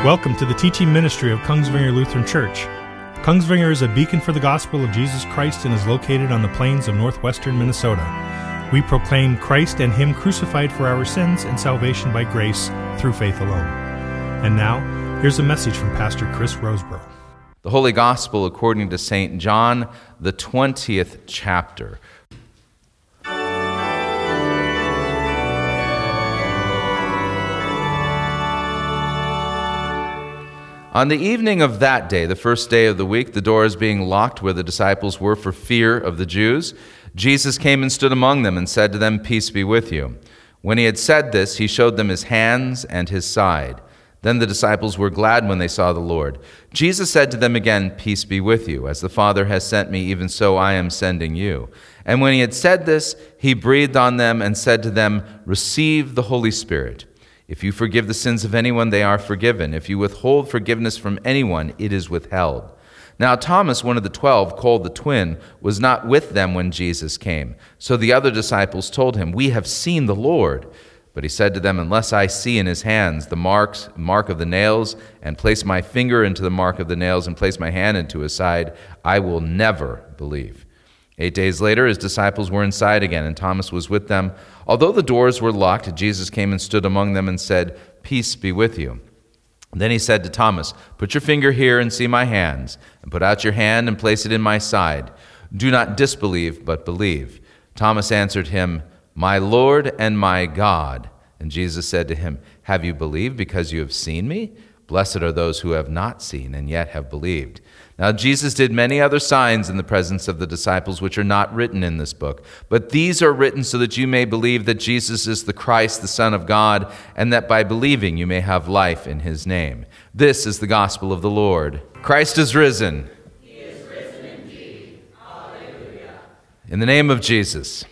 Welcome to the teaching ministry of Kongsvinger Lutheran Church. Kongsvinger is a beacon for the gospel of Jesus Christ and is located on the plains of northwestern Minnesota. We proclaim Christ and Him crucified for our sins and salvation by grace through faith alone. And now, here's a message from Pastor Chris Roseborough. The Holy Gospel according to St. John, the 20th chapter. On the evening of that day, the first day of the week, the doors being locked where the disciples were for fear of the Jews, Jesus came and stood among them and said to them, "Peace be with you." When he had said this, he showed them his hands and his side. Then the disciples were glad when they saw the Lord. Jesus said to them again, "Peace be with you. As the Father has sent me, even so I am sending you." And when he had said this, he breathed on them and said to them, "Receive the Holy Spirit. If you forgive the sins of anyone, they are forgiven. If you withhold forgiveness from anyone, it is withheld." Now Thomas, one of the 12, called the twin, was not with them when Jesus came. So the other disciples told him, "We have seen the Lord." But he said to them, "Unless I see in his hands the mark of the nails, and place my finger into the mark of the nails, and place my hand into his side, I will never believe." 8 days later, his disciples were inside again, and Thomas was with them. Although the doors were locked, Jesus came and stood among them and said, "Peace be with you." Then he said to Thomas, "Put your finger here and see my hands, and put out your hand and place it in my side. Do not disbelieve, but believe." Thomas answered him, "My Lord and my God." And Jesus said to him, "Have you believed because you have seen me? Blessed are those who have not seen and yet have believed." Now Jesus did many other signs in the presence of the disciples which are not written in this book. But these are written so that you may believe that Jesus is the Christ, the Son of God, and that by believing you may have life in his name. This is the gospel of the Lord. Christ is risen. He is risen indeed. Alleluia. In the name of Jesus.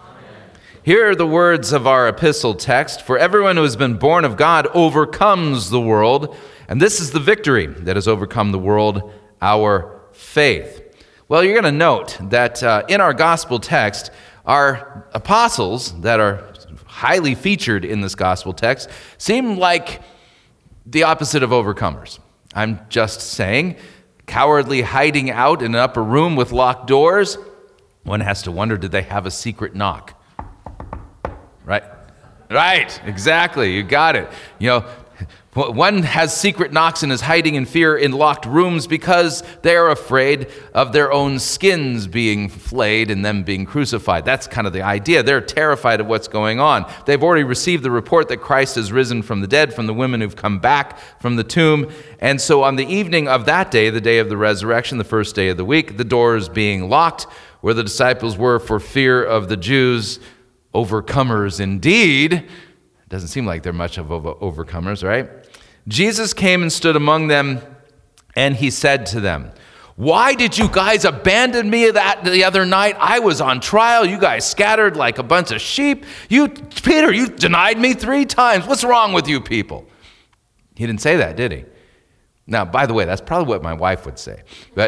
Here are the words of our epistle text. "For everyone who has been born of God overcomes the world, and this is the victory that has overcome the world, our faith." Well, you're going to note that in our gospel text, our apostles that are highly featured in this gospel text seem like the opposite of overcomers. I'm just saying, cowardly hiding out in an upper room with locked doors. One has to wonder, did they have a secret knock? Right, exactly, you got it. You know, one has secret knocks and is hiding in fear in locked rooms because they are afraid of their own skins being flayed and them being crucified. That's kind of the idea. They're terrified of what's going on. They've already received the report that Christ has risen from the dead, from the women who've come back from the tomb. And so on the evening of that day, the day of the resurrection, the first day of the week, the doors being locked where the disciples were for fear of the Jews, overcomers indeed. It doesn't seem like they're much of overcomers, right? Jesus came and stood among them, and he said to them, "Why did you guys abandon me the other night? I was on trial. You guys scattered like a bunch of sheep. Peter, you denied me 3 times. What's wrong with you people?" He didn't say that, did he? Now, by the way, that's probably what my wife would say.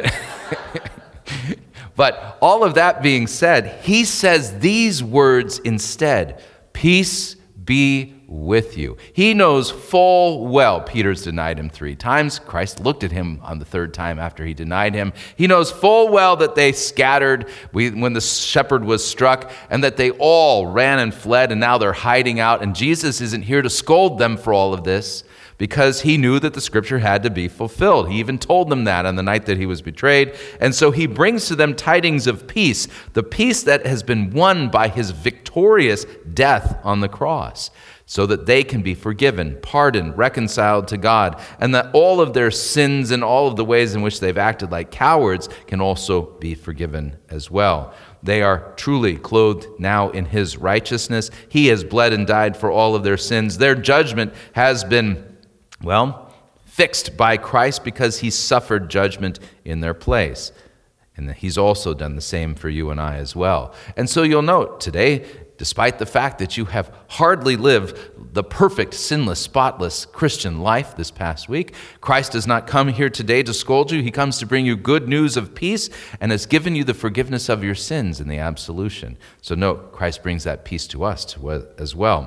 But all of that being said, he says these words instead, "Peace be with you." He knows full well Peter's denied him 3 times. Christ looked at him on the 3rd time after he denied him. He knows full well that they scattered when the shepherd was struck and that they all ran and fled and now they're hiding out. And Jesus isn't here to scold them for all of this, because he knew that the scripture had to be fulfilled. He even told them that on the night that he was betrayed. And so he brings to them tidings of peace, the peace that has been won by his victorious death on the cross, so that they can be forgiven, pardoned, reconciled to God, and that all of their sins and all of the ways in which they've acted like cowards can also be forgiven as well. They are truly clothed now in his righteousness. He has bled and died for all of their sins. Their judgment has been fixed by Christ because he suffered judgment in their place. And he's also done the same for you and I as well. And so you'll note today, despite the fact that you have hardly lived the perfect, sinless, spotless Christian life this past week, Christ does not come here today to scold you. He comes to bring you good news of peace and has given you the forgiveness of your sins in the absolution. So note, Christ brings that peace to us as well.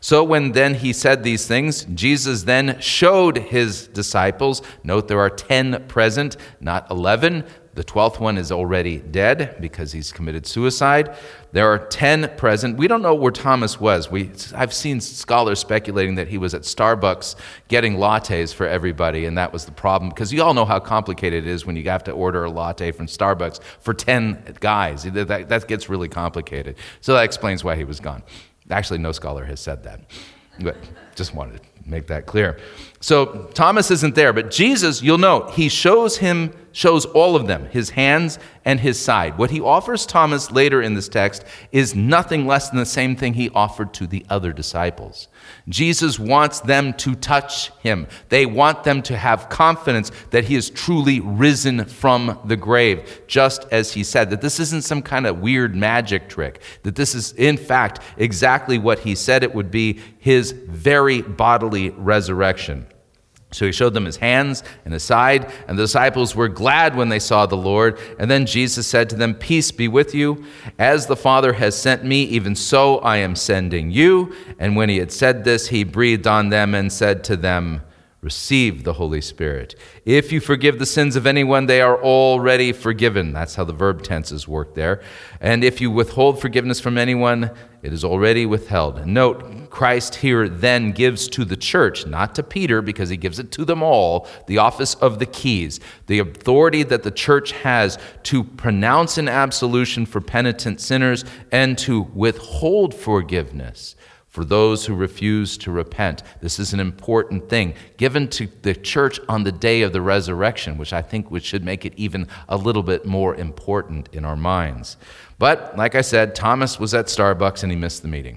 So when then he said these things, Jesus then showed his disciples, note there are 10 present, not 11. The 12th one is already dead because he's committed suicide. There are 10 present. We don't know where Thomas was. I've seen scholars speculating that he was at Starbucks getting lattes for everybody, and that was the problem, because you all know how complicated it is when you have to order a latte from Starbucks for 10 guys. That gets really complicated. So that explains why he was gone. Actually, no scholar has said that, but just wanted to make that clear. So Thomas isn't there, but Jesus, you'll note, he shows all of them, his hands and his side. What he offers Thomas later in this text is nothing less than the same thing he offered to the other disciples. Jesus wants them to touch him. They want them to have confidence that he is truly risen from the grave, just as he said, that this isn't some kind of weird magic trick, that this is, in fact, exactly what he said it would be, his very bodily resurrection. So he showed them his hands and his side, and the disciples were glad when they saw the Lord. And then Jesus said to them, "Peace be with you. As the Father has sent me, even so I am sending you." And when he had said this, he breathed on them and said to them, "Receive the Holy Spirit. If you forgive the sins of anyone, they are already forgiven." That's how the verb tenses work there. "And if you withhold forgiveness from anyone, it is already withheld." Note, Christ here then gives to the church, not to Peter, because he gives it to them all, the office of the keys, the authority that the church has to pronounce an absolution for penitent sinners and to withhold forgiveness for those who refuse to repent. This is an important thing given to the church on the day of the resurrection, which I think should make it even a little bit more important in our minds. But, like I said, Thomas was at Starbucks and he missed the meeting.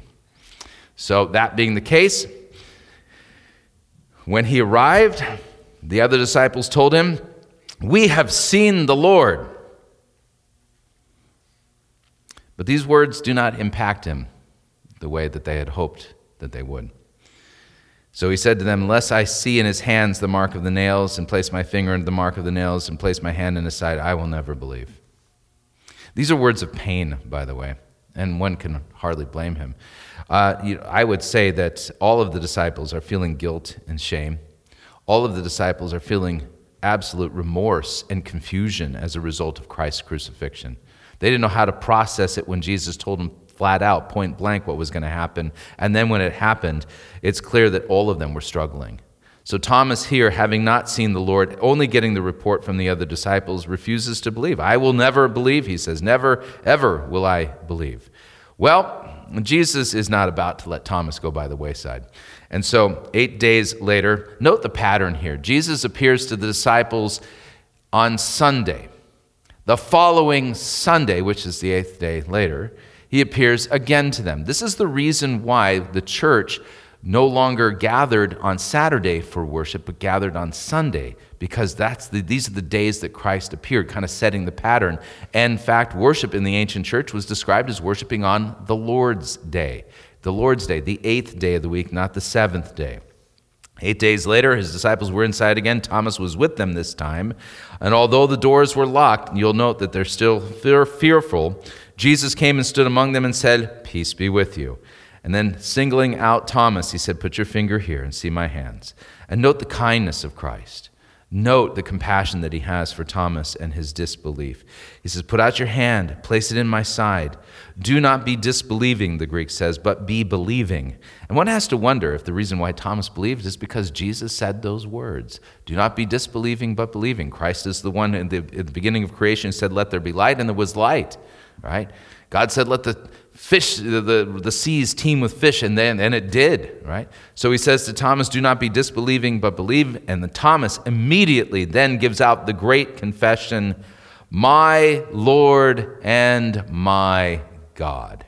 So that being the case, when he arrived, the other disciples told him, "We have seen the Lord." But these words do not impact him the way that they had hoped that they would. So he said to them, "Unless I see in his hands the mark of the nails, and place my finger into the mark of the nails, and place my hand in his side, I will never believe." These are words of pain, by the way, and one can hardly blame him. I would say that all of the disciples are feeling guilt and shame. All of the disciples are feeling absolute remorse and confusion as a result of Christ's crucifixion. They didn't know how to process it when Jesus told them flat out, point blank, what was going to happen. And then when it happened, it's clear that all of them were struggling. So Thomas here, having not seen the Lord, only getting the report from the other disciples, refuses to believe. "I will never believe," he says. "Never, ever will I believe." Well, Jesus is not about to let Thomas go by the wayside. And so 8 days later, note the pattern here. Jesus appears to the disciples on Sunday. The following Sunday, which is the 8th day later, he appears again to them. This is the reason why the church no longer gathered on Saturday for worship, but gathered on Sunday, because these are the days that Christ appeared, kind of setting the pattern. And in fact, worship in the ancient church was described as worshiping on the Lord's Day. The Lord's Day, the 8th day of the week, not the 7th day. 8 days later, his disciples were inside again. Thomas was with them this time. And although the doors were locked, you'll note that they're still fearful, Jesus came and stood among them and said, "Peace be with you." And then singling out Thomas, he said, "Put your finger here and see my hands." And note the kindness of Christ. Note the compassion that he has for Thomas and his disbelief. He says, "Put out your hand, place it in my side. Do not be disbelieving," the Greek says, "but be believing." And one has to wonder if the reason why Thomas believed is because Jesus said those words. Do not be disbelieving, but believing. Christ is the one in the beginning of creation said, "Let there be light," and there was light, right? God said, "Let the fish, the seas teem with fish," and it did, right? So he says to Thomas, "Do not be disbelieving, but believe." And then Thomas immediately then gives out the great confession, "My Lord and my God."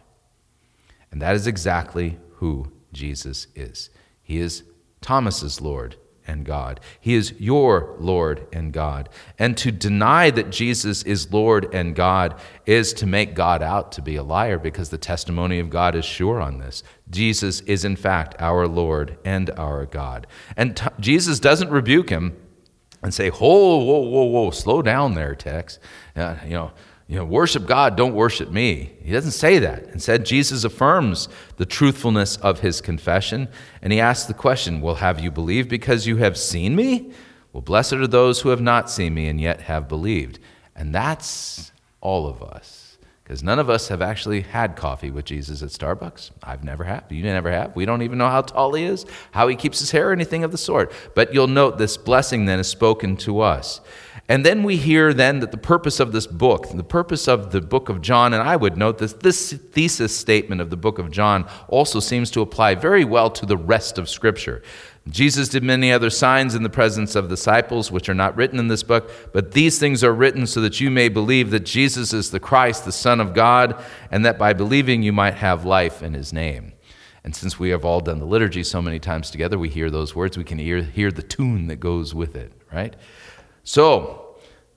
And that is exactly who Jesus is. He is Thomas's Lord and God. He is your Lord and God. And to deny that Jesus is Lord and God is to make God out to be a liar, because the testimony of God is sure on this. Jesus is in fact our Lord and our God. And Jesus doesn't rebuke him and say, whoa, slow down there, Tex. worship God, don't worship me. He doesn't say that. Instead, Jesus affirms the truthfulness of his confession, and he asks the question, well, have you believed because you have seen me? Well, blessed are those who have not seen me and yet have believed. And that's all of us, because none of us have actually had coffee with Jesus at Starbucks. I've never have. You never have. We don't even know how tall he is, how he keeps his hair, anything of the sort. But you'll note this blessing then is spoken to us. And then we hear then that the purpose of this book, the purpose of the book of John, and I would note this thesis statement of the book of John also seems to apply very well to the rest of Scripture. Jesus did many other signs in the presence of disciples, which are not written in this book, but these things are written so that you may believe that Jesus is the Christ, the Son of God, and that by believing you might have life in his name. And since we have all done the liturgy so many times together, we hear those words, we can hear the tune that goes with it, right? So,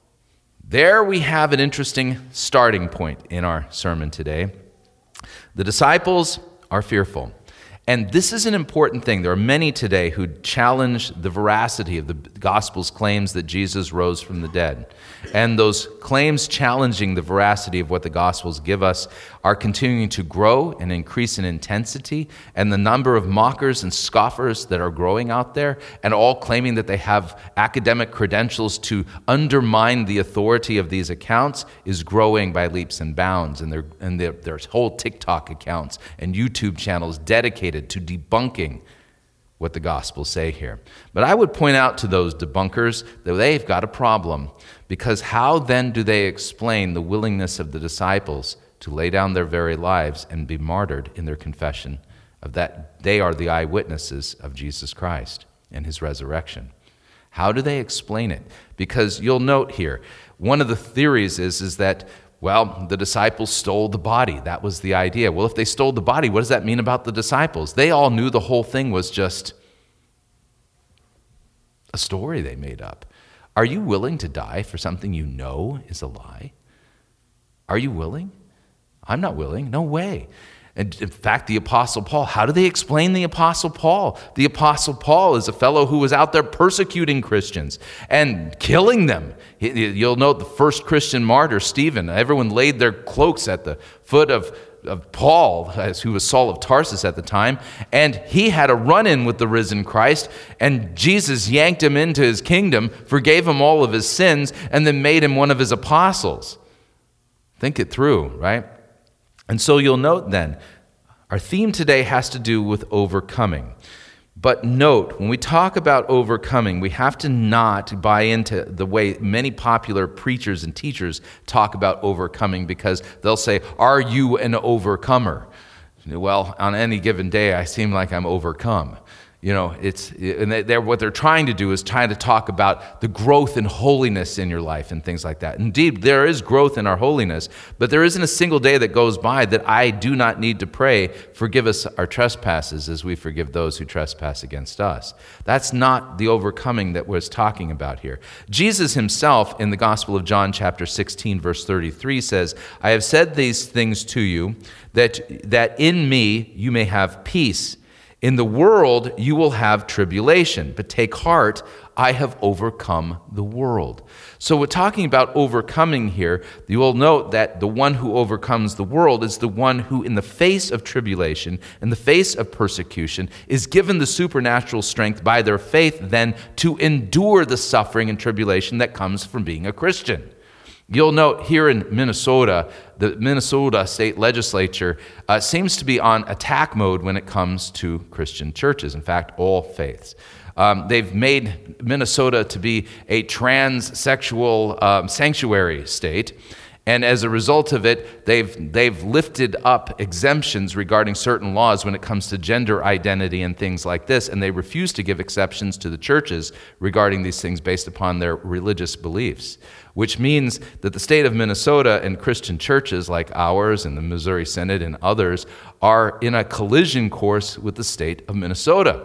there we have an interesting starting point in our sermon today. The disciples are fearful. And this is an important thing. There are many today who challenge the veracity of the gospel's claims that Jesus rose from the dead. And those claims challenging the veracity of what the gospels give us are continuing to grow and increase in intensity. And the number of mockers and scoffers that are growing out there, and all claiming that they have academic credentials to undermine the authority of these accounts, is growing by leaps and bounds. And there's whole TikTok accounts and YouTube channels dedicated to debunking what the Gospels say here. But I would point out to those debunkers that they've got a problem, because how then do they explain the willingness of the disciples to lay down their very lives and be martyred in their confession of that they are the eyewitnesses of Jesus Christ and his resurrection? How do they explain it? Because you'll note here, one of the theories is that the disciples stole the body. That was the idea. Well, if they stole the body, what does that mean about the disciples? They all knew the whole thing was just a story they made up. Are you willing to die for something you know is a lie? Are you willing? I'm not willing. No way. And in fact, the Apostle Paul, how do they explain the Apostle Paul? The Apostle Paul is a fellow who was out there persecuting Christians and killing them. You'll note the first Christian martyr, Stephen. Everyone laid their cloaks at the foot of Paul, who was Saul of Tarsus at the time, and he had a run-in with the risen Christ, and Jesus yanked him into his kingdom, forgave him all of his sins, and then made him one of his apostles. Think it through, right? And so you'll note then, our theme today has to do with overcoming. But note, when we talk about overcoming, we have to not buy into the way many popular preachers and teachers talk about overcoming, because they'll say, are you an overcomer? Well, on any given day, I seem like I'm overcome. What they're trying to do is trying to talk about the growth in holiness in your life and things like that. Indeed, there is growth in our holiness, but there isn't a single day that goes by that I do not need to pray, forgive us our trespasses as we forgive those who trespass against us. That's not the overcoming that we're talking about here. Jesus himself in the Gospel of John chapter 16, verse 33 says, I have said these things to you that in me you may have peace. In the world you will have tribulation, but take heart, I have overcome the world. So we're talking about overcoming here. You will note that the one who overcomes the world is the one who, in the face of tribulation, in the face of persecution, is given the supernatural strength by their faith then to endure the suffering and tribulation that comes from being a Christian. You'll note here in Minnesota, the Minnesota state legislature seems to be on attack mode when it comes to Christian churches. In fact, all faiths. They've made Minnesota to be a transsexual sanctuary state. And as a result of it, they've lifted up exemptions regarding certain laws when it comes to gender identity and things like this, and they refuse to give exceptions to the churches regarding these things based upon their religious beliefs, which means that the state of Minnesota and Christian churches like ours and the Missouri Synod and others are in a collision course with the state of Minnesota.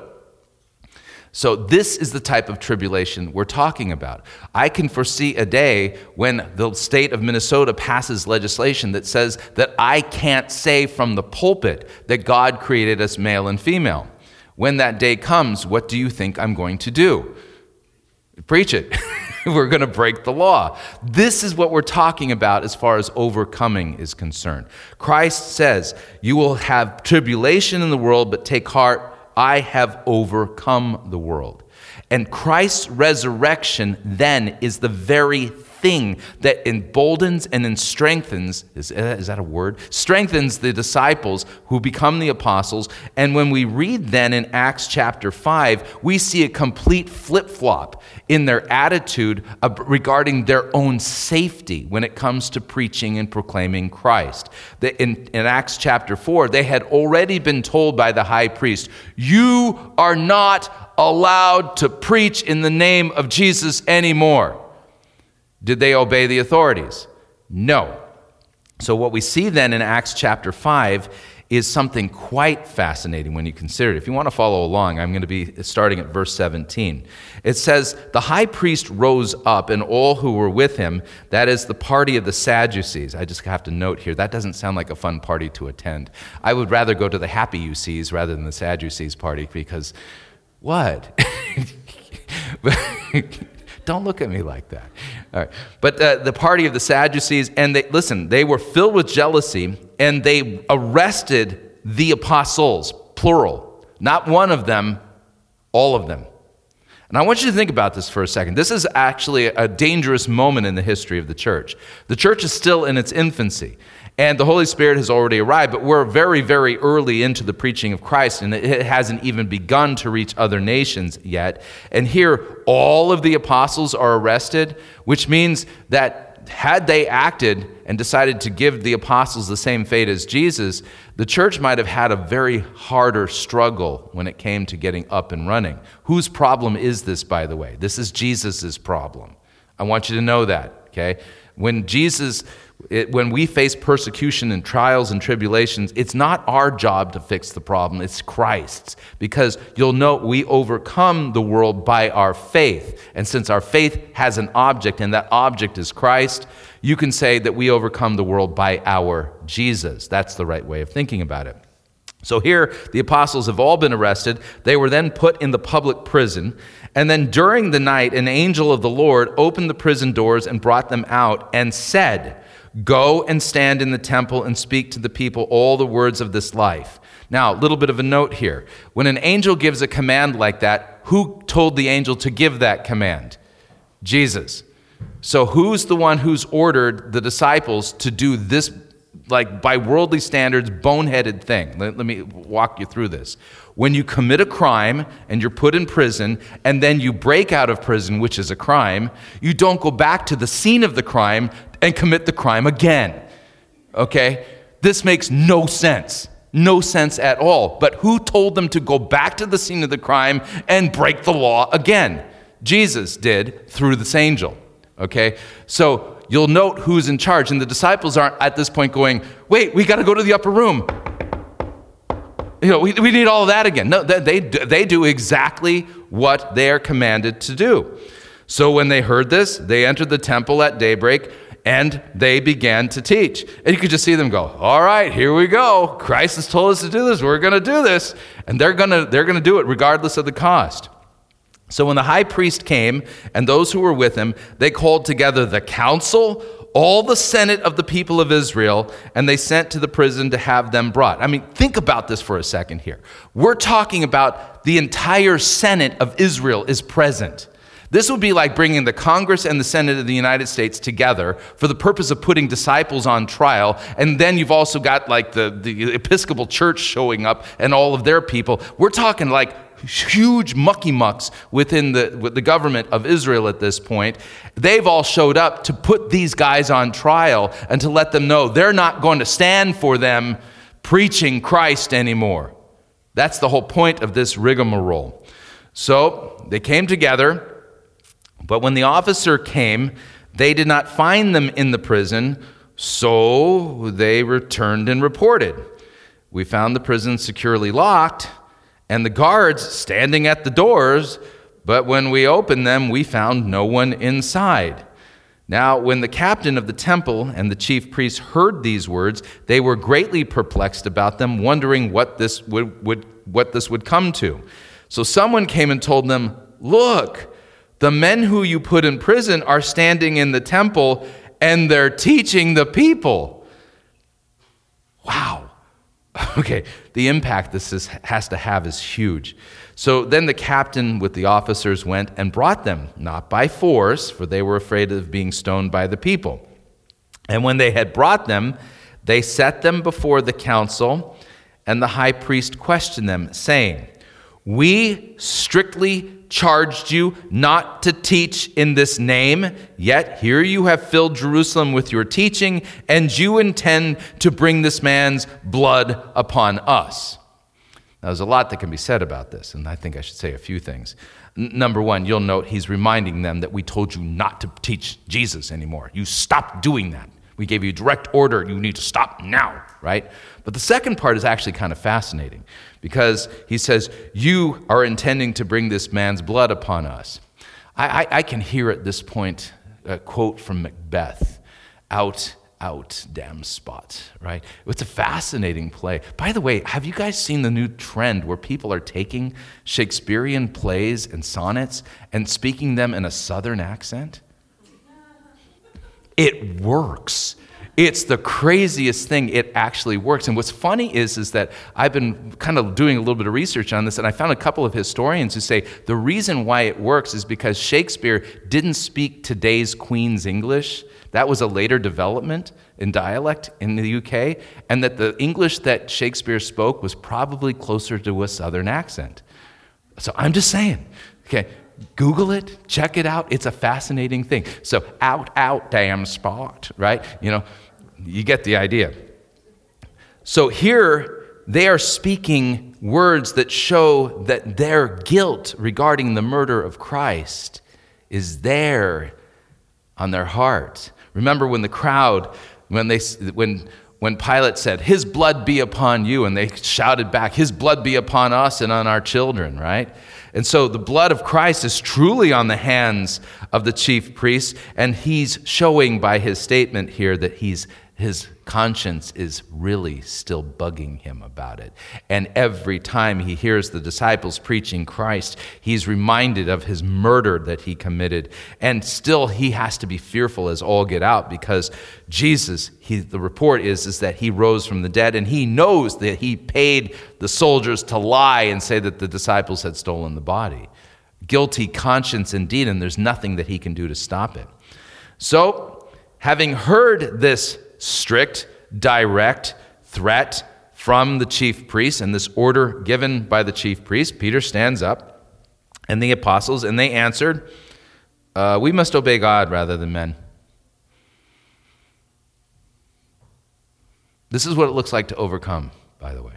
So this is the type of tribulation we're talking about. I can foresee a day when the state of Minnesota passes legislation that says that I can't say from the pulpit that God created us male and female. When that day comes, what do you think I'm going to do? Preach it. We're going to break the law. This is what we're talking about as far as overcoming is concerned. Christ says, you will have tribulation in the world, but take heart, I have overcome the world. And Christ's resurrection then is the very thing that emboldens and strengthens, is that a word? Strengthens the disciples who become the apostles. And when we read then in Acts chapter 5, we see a complete flip-flop in their attitude regarding their own safety when it comes to preaching and proclaiming Christ. In Acts chapter 4, they had already been told by the high priest, you are not allowed to preach in the name of Jesus anymore. Did they obey the authorities? No. So what we see then in Acts chapter 5 is something quite fascinating when you consider it. If you want to follow along, I'm going to be starting at verse 17. It says, the high priest rose up and all who were with him, that is the party of the Sadducees. I just have to note here, that doesn't sound like a fun party to attend. I would rather go to the Happy UCs rather than the Sadducees party because, what? Don't look at me like that. All right. But the party of the Sadducees, and they were filled with jealousy, and they arrested the apostles, plural. Not one of them, all of them. And I want you to think about this for a second. This is actually a dangerous moment in the history of the church. The church is still in its infancy, and the Holy Spirit has already arrived, but we're very, very early into the preaching of Christ, and it hasn't even begun to reach other nations yet. And here, all of the apostles are arrested, which means that had they acted and decided to give the apostles the same fate as Jesus, the church might have had a very harder struggle when it came to getting up and running. Whose problem is this, by the way? This is Jesus' problem. I want you to know that, okay? When we face persecution and trials and tribulations, it's not our job to fix the problem, it's Christ's. Because you'll note we overcome the world by our faith. And since our faith has an object, and that object is Christ, you can say that we overcome the world by our Jesus. That's the right way of thinking about it. So here, the apostles have all been arrested. They were then put in the public prison. And then during the night, an angel of the Lord opened the prison doors and brought them out and said, go and stand in the temple and speak to the people all the words of this life. Now, a little bit of a note here. When an angel gives a command like that, who told the angel to give that command? Jesus. So who's the one who's ordered the disciples to do this, like by worldly standards, boneheaded thing? Let me walk you through this. When you commit a crime and you're put in prison and then you break out of prison, which is a crime, you don't go back to the scene of the crime and commit the crime again. Okay? This makes no sense. No sense at all. But who told them to go back to the scene of the crime and break the law again? Jesus did through this angel. Okay? So you'll note who's in charge. And the disciples aren't at this point going, wait, we got to go to the upper room. You know, we need all of that again. No, they do exactly what they are commanded to do. So when they heard this, they entered the temple at daybreak, and they began to teach. And you could just see them go, all right, here we go. Christ has told us to do this. We're going to do this. And they're going to do it regardless of the cost. So when the high priest came and those who were with him, they called together the council, all the senate of the people of Israel, and they sent to the prison to have them brought. I mean, think about this for a second here. We're talking about the entire Senate of Israel is present. This would be like bringing the Congress and the Senate of the United States together for the purpose of putting disciples on trial, and then you've also got like the Episcopal Church showing up and all of their people. We're talking like huge mucky mucks within the government of Israel at this point. They've all showed up to put these guys on trial and to let them know they're not going to stand for them preaching Christ anymore. That's the whole point of this rigmarole. So they came together, but when the officer came, they did not find them in the prison, so they returned and reported. We found the prison securely locked and the guards standing at the doors, but when we opened them, we found no one inside. Now, when the captain of the temple and the chief priests heard these words, they were greatly perplexed about them, wondering what this would come to. So someone came and told them, "Look, The men who you put in prison are standing in the temple and they're teaching the people. Wow. Okay, the impact this has to have is huge. So then the captain with the officers went and brought them, not by force, for they were afraid of being stoned by the people. And when they had brought them, they set them before the council, and the high priest questioned them, saying, "We strictly charged you not to teach in this name, yet here you have filled Jerusalem with your teaching, and you intend to bring this man's blood upon us." Now, there's a lot that can be said about this, and I think I should say a few things. Number one, you'll note he's reminding them that we told you not to teach Jesus anymore. You stopped doing that. We gave you direct order. You need to stop now, right? But the second part is actually kind of fascinating because he says, you are intending to bring this man's blood upon us. I can hear at this point a quote from Macbeth, out, damn spot, right? It's a fascinating play. By the way, have you guys seen the new trend where people are taking Shakespearean plays and sonnets and speaking them in a Southern accent? It works. It's the craziest thing. It actually works. And what's funny is that I've been kind of doing a little bit of research on this, and I found a couple of historians who say the reason why it works is because Shakespeare didn't speak today's Queen's English. That was a later development in dialect in the UK, and that the English that Shakespeare spoke was probably closer to a Southern accent. So I'm just saying, okay, Google it, check it out. It's a fascinating thing. So out, damn spot, right? You know, you get the idea. So here they are speaking words that show that their guilt regarding the murder of Christ is there on their heart. Remember when the crowd, when Pilate said, "His blood be upon you," and they shouted back, "His blood be upon us and on our children," right? And so the blood of Christ is truly on the hands of the chief priests, and he's showing by his statement here that his conscience is really still bugging him about it. And every time he hears the disciples preaching Christ, he's reminded of his murder that he committed. And still he has to be fearful as all get out because Jesus, the report is that he rose from the dead, and he knows that he paid the soldiers to lie and say that the disciples had stolen the body. Guilty conscience indeed, and there's nothing that he can do to stop it. So, having heard this strict, direct threat from the chief priests and this order given by the chief priest, Peter stands up and the apostles, and they answered, "We must obey God rather than men." This is what it looks like to overcome, by the way.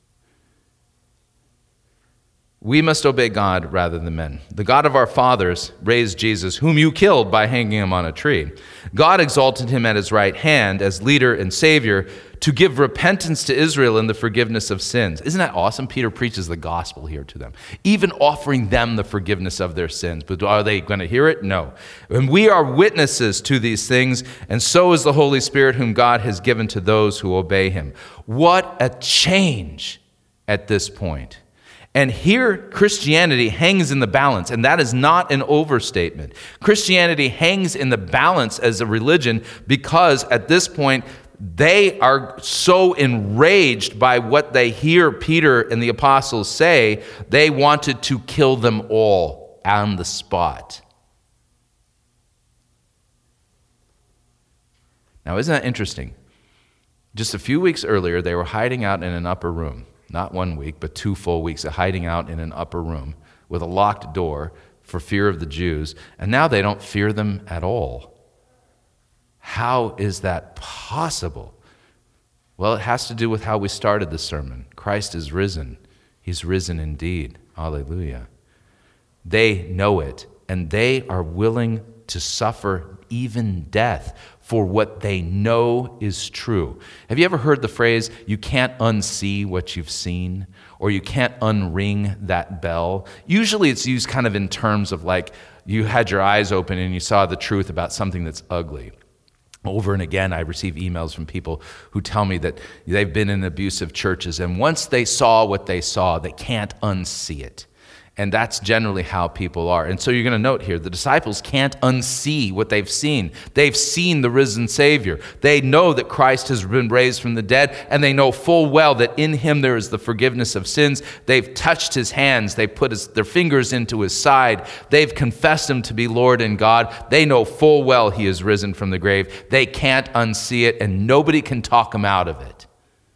We must obey God rather than men. The God of our fathers raised Jesus, whom you killed by hanging him on a tree. God exalted him at his right hand as leader and savior to give repentance to Israel and the forgiveness of sins. Isn't that awesome? Peter preaches the gospel here to them, even offering them the forgiveness of their sins. But are they going to hear it? No. And we are witnesses to these things, and so is the Holy Spirit whom God has given to those who obey him. What a change at this point. And here, Christianity hangs in the balance, and that is not an overstatement. Christianity hangs in the balance as a religion because at this point, they are so enraged by what they hear Peter and the apostles say, they wanted to kill them all on the spot. Now, isn't that interesting? Just a few weeks earlier, they were hiding out in an upper room. Not 1 week, but 2 full weeks of hiding out in an upper room with a locked door for fear of the Jews, and now they don't fear them at all. How is that possible? Well, it has to do with how we started the sermon. Christ is risen. He's risen indeed. Hallelujah. They know it, and they are willing to suffer even death for what they know is true. Have you ever heard the phrase, you can't unsee what you've seen, or you can't unring that bell? Usually it's used kind of in terms of like you had your eyes open and you saw the truth about something that's ugly. Over and again, I receive emails from people who tell me that they've been in abusive churches, and once they saw what they saw, they can't unsee it. And that's generally how people are. And so you're going to note here, the disciples can't unsee what they've seen. They've seen the risen Savior. They know that Christ has been raised from the dead, and they know full well that in him there is the forgiveness of sins. They've touched his hands. They've put their fingers into his side. They've confessed him to be Lord and God. They know full well he is risen from the grave. They can't unsee it, and nobody can talk them out of it.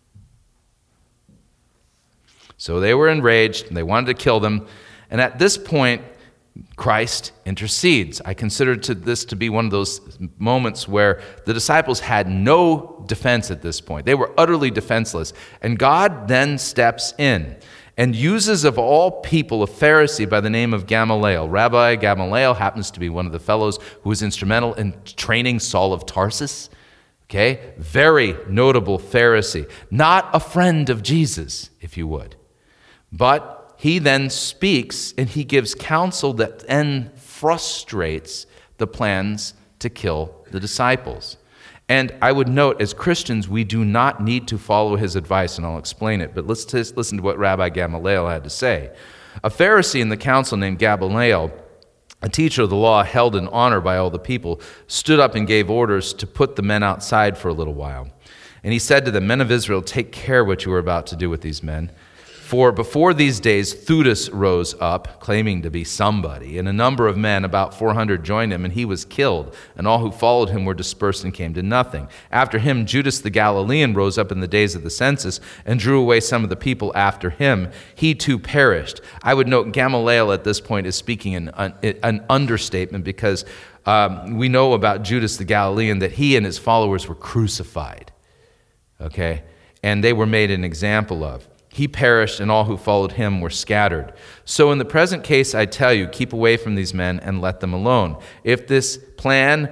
So they were enraged, and they wanted to kill them. And at this point, Christ intercedes. I consider this to be one of those moments where the disciples had no defense at this point. They were utterly defenseless. And God then steps in and uses, of all people, a Pharisee by the name of Gamaliel. Rabbi Gamaliel happens to be one of the fellows who was instrumental in training Saul of Tarsus. Okay? Very notable Pharisee. Not a friend of Jesus, if you would. But he then speaks and he gives counsel that then frustrates the plans to kill the disciples. And I would note, as Christians, we do not need to follow his advice, and I'll explain it. But let's just listen to what Rabbi Gamaliel had to say. A Pharisee in the council named Gamaliel, a teacher of the law held in honor by all the people, stood up and gave orders to put the men outside for a little while. And he said to the men of Israel, "Take care what you are about to do with these men. For before these days, Theudas rose up, claiming to be somebody, and a number of men, about 400, joined him, and he was killed, and all who followed him were dispersed and came to nothing. After him, Judas the Galilean rose up in the days of the census and drew away some of the people after him. He too perished." I would note Gamaliel at this point is speaking in an understatement, because we know about Judas the Galilean that he and his followers were crucified, okay, and they were made an example of. He perished, and all who followed him were scattered. So in the present case, I tell you, keep away from these men and let them alone. If this plan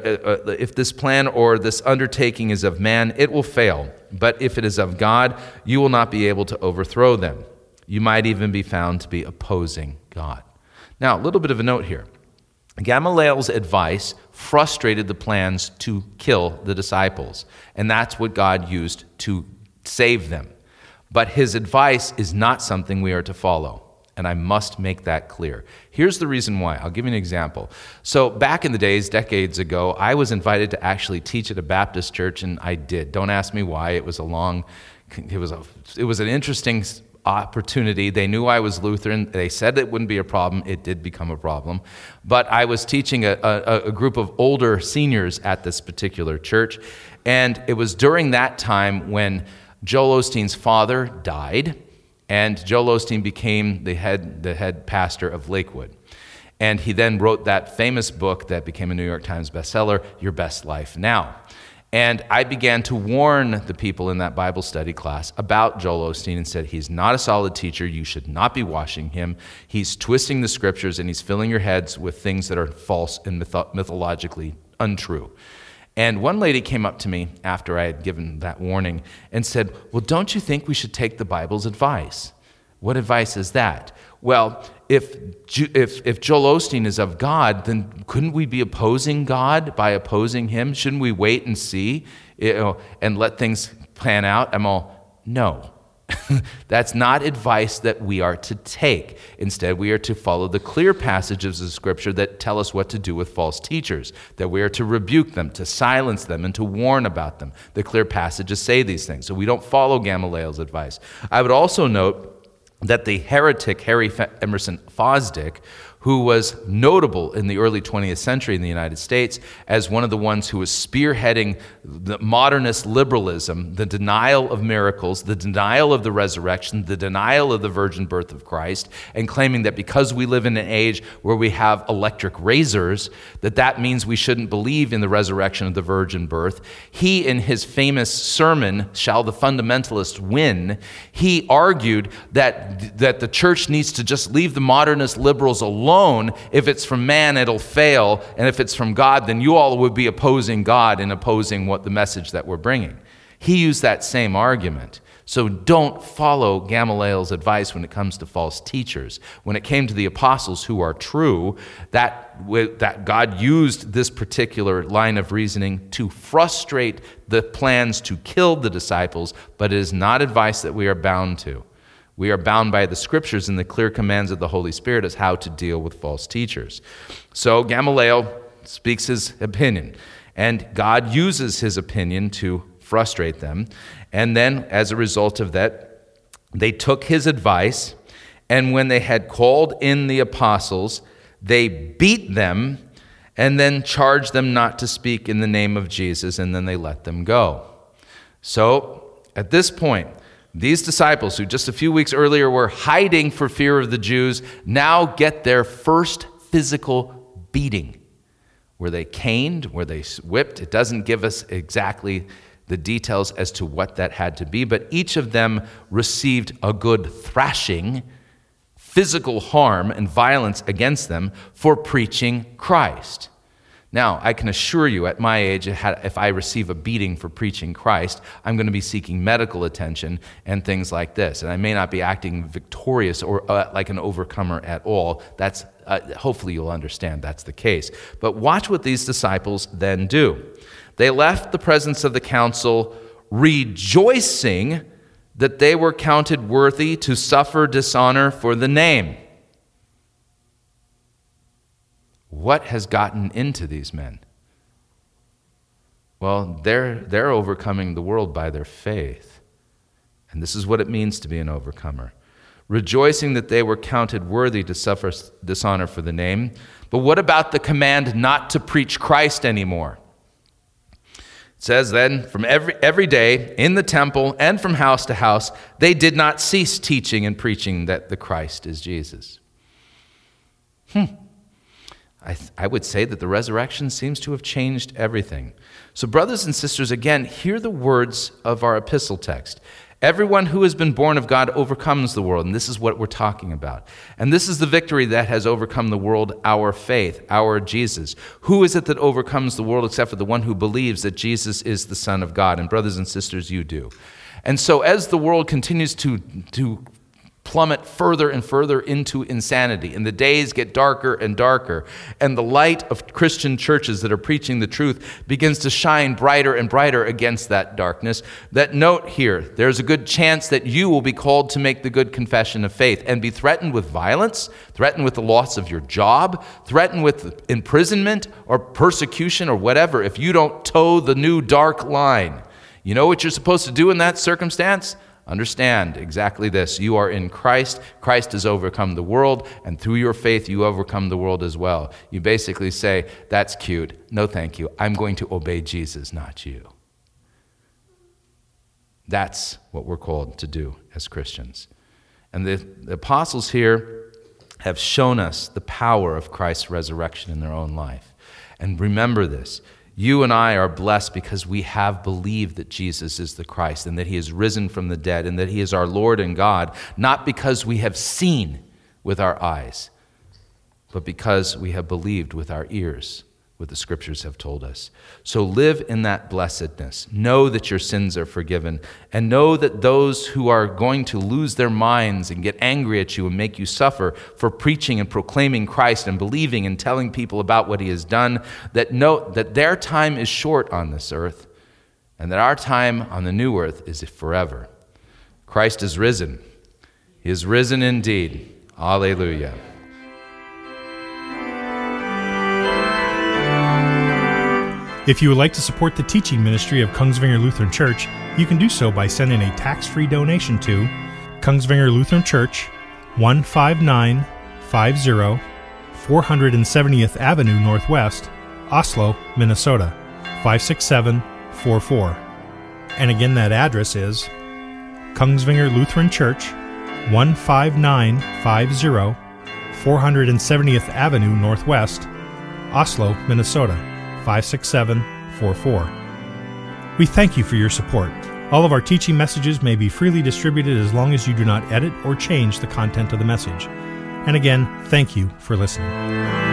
or this undertaking is of man, it will fail. But if it is of God, you will not be able to overthrow them. You might even be found to be opposing God. Now, a little bit of a note here. Gamaliel's advice frustrated the plans to kill the disciples, and that's what God used to save them. But his advice is not something we are to follow, and I must make that clear. Here's the reason why. I'll give you an example. So back in the days, decades ago, I was invited to actually teach at a Baptist church, and I did. Don't ask me why. It was an interesting opportunity. They knew I was Lutheran. They said it wouldn't be a problem. It did become a problem. But I was teaching a group of older seniors at this particular church, and it was during that time when Joel Osteen's father died, and Joel Osteen became the head pastor of Lakewood. And he then wrote that famous book that became a New York Times bestseller, Your Best Life Now. And I began to warn the people in that Bible study class about Joel Osteen and said, he's not a solid teacher. You should not be watching him. He's twisting the scriptures, and he's filling your heads with things that are false and mythologically untrue. And one lady came up to me after I had given that warning and said, "Well, don't you think we should take the Bible's advice?" What advice is that? Well, if Joel Osteen is of God, then couldn't we be opposing God by opposing him? Shouldn't we wait and see, and let things pan out? I'm all, no. That's not advice that we are to take. Instead, we are to follow the clear passages of Scripture that tell us what to do with false teachers, that we are to rebuke them, to silence them, and to warn about them. The clear passages say these things, so we don't follow Gamaliel's advice. I would also note that the heretic Harry Emerson Fosdick, who was notable in the early 20th century in the United States as one of the ones who was spearheading the modernist liberalism, the denial of miracles, the denial of the resurrection, the denial of the virgin birth of Christ, and claiming that because we live in an age where we have electric razors, that means we shouldn't believe in the resurrection of the virgin birth. He, in his famous sermon, Shall the Fundamentalist Win?, he argued that the church needs to just leave the modernist liberals alone. If it's from man, it'll fail, and if it's from God, then you all would be opposing God and opposing what the message that we're bringing. He used that same argument. So don't follow Gamaliel's advice when it comes to false teachers. When it came to the apostles who are true, that God used this particular line of reasoning to frustrate the plans to kill the disciples, but it is not advice that we are bound to. We are bound by the Scriptures and the clear commands of the Holy Spirit as how to deal with false teachers. So Gamaliel speaks his opinion, and God uses his opinion to frustrate them. And then, as a result of that, they took his advice, and when they had called in the apostles, they beat them and then charged them not to speak in the name of Jesus, and then they let them go. So, at this point, these disciples, who just a few weeks earlier were hiding for fear of the Jews, now get their first physical beating. Were they caned? Were they whipped? It doesn't give us exactly the details as to what that had to be, but each of them received a good thrashing, physical harm and violence against them for preaching Christ. Now, I can assure you, at my age, if I receive a beating for preaching Christ, I'm going to be seeking medical attention and things like this. And I may not be acting victorious or like an overcomer at all. That's hopefully you'll understand that's the case. But watch what these disciples then do. They left the presence of the council rejoicing that they were counted worthy to suffer dishonor for the name. What has gotten into these men? Well, they're overcoming the world by their faith. And this is what it means to be an overcomer. Rejoicing that they were counted worthy to suffer dishonor for the name. But what about the command not to preach Christ anymore? It says then, from every day in the temple and from house to house, they did not cease teaching and preaching that the Christ is Jesus. I would say that the resurrection seems to have changed everything. So brothers and sisters, again, hear the words of our epistle text. Everyone who has been born of God overcomes the world, and this is what we're talking about. And this is the victory that has overcome the world, our faith, our Jesus. Who is it that overcomes the world except for the one who believes that Jesus is the Son of God? And brothers and sisters, you do. And so as the world continues to plummet further and further into insanity, and the days get darker and darker, and the light of Christian churches that are preaching the truth begins to shine brighter and brighter against that darkness, that note here, there's a good chance that you will be called to make the good confession of faith and be threatened with violence, threatened with the loss of your job, threatened with imprisonment or persecution or whatever if you don't toe the new dark line. You know what you're supposed to do in that circumstance? Understand exactly this. You are in Christ. Christ has overcome the world, and through your faith, you overcome the world as well. You basically say, that's cute. No, thank you. I'm going to obey Jesus, not you. That's what we're called to do as Christians. And the apostles here have shown us the power of Christ's resurrection in their own life. And remember this. You and I are blessed because we have believed that Jesus is the Christ and that he is risen from the dead and that he is our Lord and God, not because we have seen with our eyes, but because we have believed with our ears what the Scriptures have told us. So live in that blessedness. Know that your sins are forgiven, and know that those who are going to lose their minds and get angry at you and make you suffer for preaching and proclaiming Christ and believing and telling people about what he has done, that know that their time is short on this earth and that our time on the new earth is forever. Christ is risen. He is risen indeed. Alleluia. If you would like to support the teaching ministry of Kongsvinger Lutheran Church, you can do so by sending a tax-free donation to Kongsvinger Lutheran Church, 15950 470th Avenue Northwest, Oslo, Minnesota, 56744. And again, that address is Kongsvinger Lutheran Church, 15950 470th Avenue Northwest, Oslo, Minnesota, 56744. We thank you for your support. All of our teaching messages may be freely distributed as long as you do not edit or change the content of the message. And again, thank you for listening.